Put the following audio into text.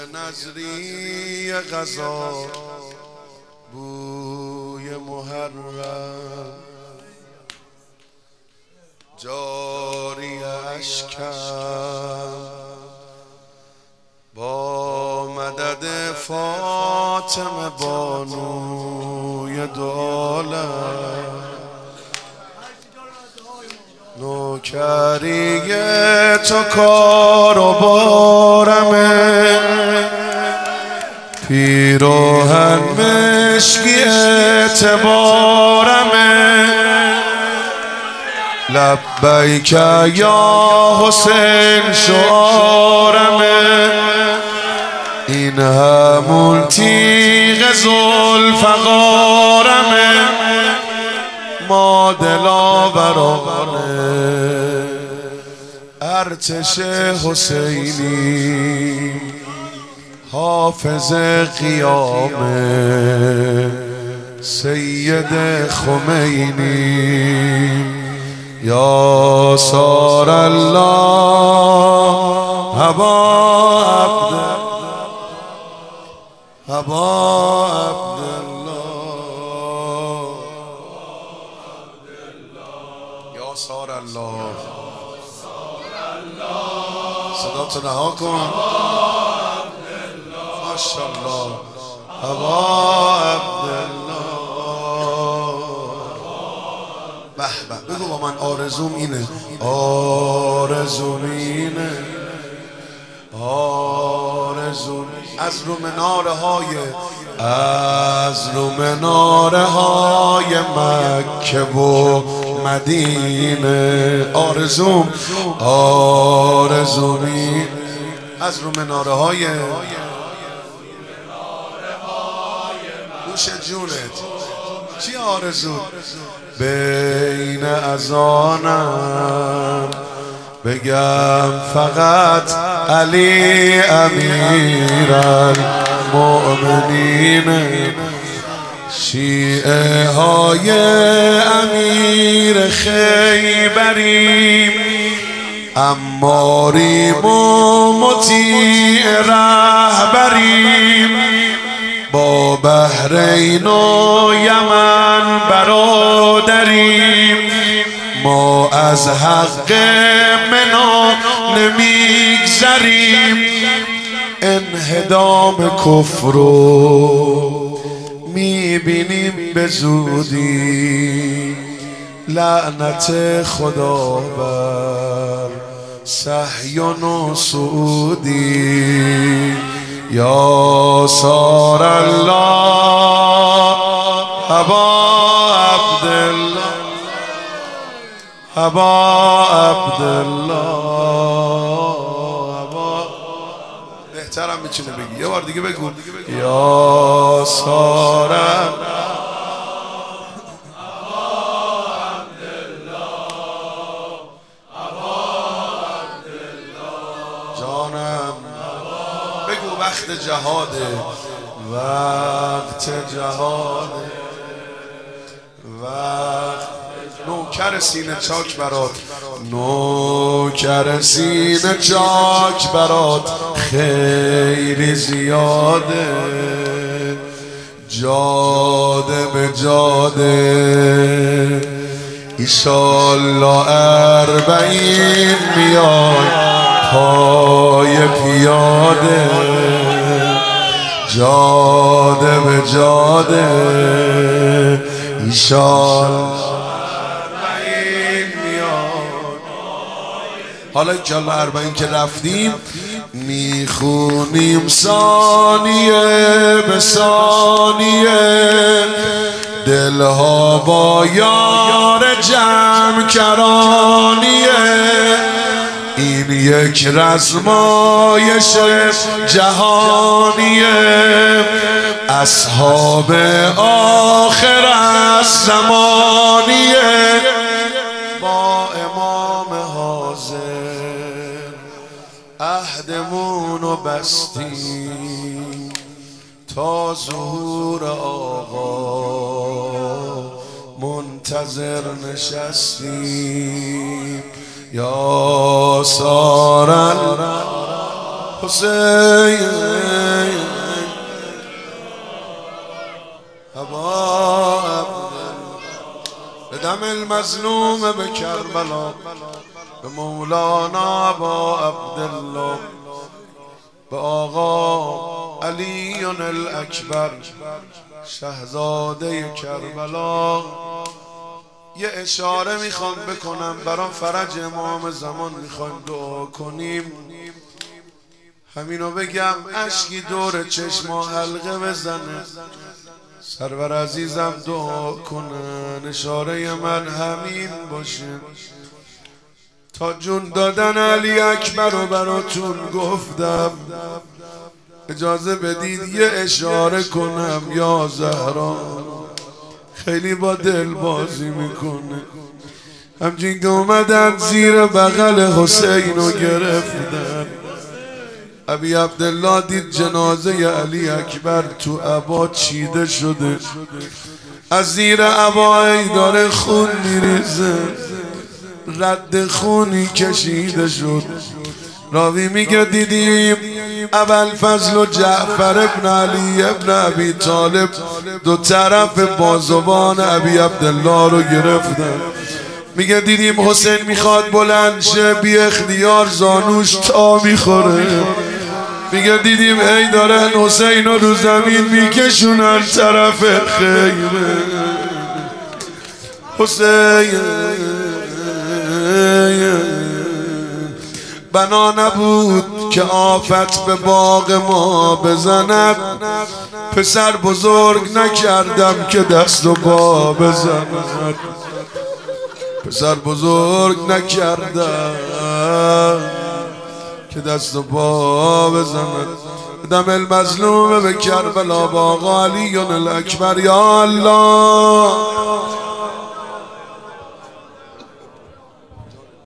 نظری غذا بوی محرم جاری اشکم با مدد فاطمه بانوی دو عالم نوکری تو کار و بارمه پیراهن مشکی اعتبارمه لبیک یا حسین شعارمه این همون تیغ ذوالفقارمه ما دلاورانه ارتش حسینی حافظ قیامه سید خمینی یا سار الله هبا عبدالله یا سار الله صدا تو نها کن ماشاءالله هبا عبدالله به به بگو با من آرزوم اینه آرزوم اینه آرزوم از رو مناره های مکه و مدینه آرزوم آرزومی از رو مناره های گوش جونت چی آرزو بین اذانم بگم فقط علی امیرالمؤمنین شیعه های امیر خیبریم اماریم و مطیع رهبریم با بحرین و یمن برادریم ما از حق منا نمیگذریم انهدام کفر رو میبینیم به زودی لعنت خدا بر صهیون و سعودی یا سار الله هبا عبدالله هبا عبدالله هبا بهترم میتونه بگی یه بار دیگه بگو یا سار جانم بگو وقت جهاده وقت جهاده وقت نوکر سینه چاک برات نوکر سینه چاک برات خیلی زیاده جاده به جاده ایشالله 40 میای پای پیاده جاده به جاده ایشالله حالا انشالله 40 که رفتیم میخونیم ثانیه به ثانیه دلها با یار جمع کرانیه این یک رزمایش جهانیه اصحاب آخر از زمانیه با امام حاضر عهدمونو بستیم تا ظهور آقا منتظر نشستیم یا سار حسین ابا به دم المظلوم به کربلا به مولانا ابا عبدالله به آقا علی الاکبر شهزاده کربلا یه اشاره میخوام بکنم برای فرج امام زمان. میخوایم دعا کنیم، همینو بگم اشکی دور چشما حلقه بزنه، سرور عزیزم دعا کنن، اشاره من همین باشه. تا جون دادن علی اکبر رو براتون گفتم، اجازه بدید یه اشاره کنم. یا زهرا خیلی با دل بازی میکنه، همچین که اومدن زیر بغل حسین رو گرفتن. ابی عبدالله دید جنازه علی اکبر تو عبا چیده شده، از زیر عبا داره خون میریزه، رد خونی کشیده شد. راوی میگه دیدیم ابوالفضل و جعفر ابن علی ابن ابی طالب دو طرف بازوان ابی عبدالله رو گرفتن. میگه دیدیم حسین میخواد بلند شه، بی اختیار زانوش تا میخوره. میگه دیدیم ای دارن حسین رو زمین میکشونن طرف خیمه. حسین بنا نبود که آفت به باغ ما بزند، پسر بزرگ نکردم که دست و پا بزند، پسر بزرگ نکردم که دست و پا بزند. دم المظلوم به کربلا با آقا علی الاکبر. یا الله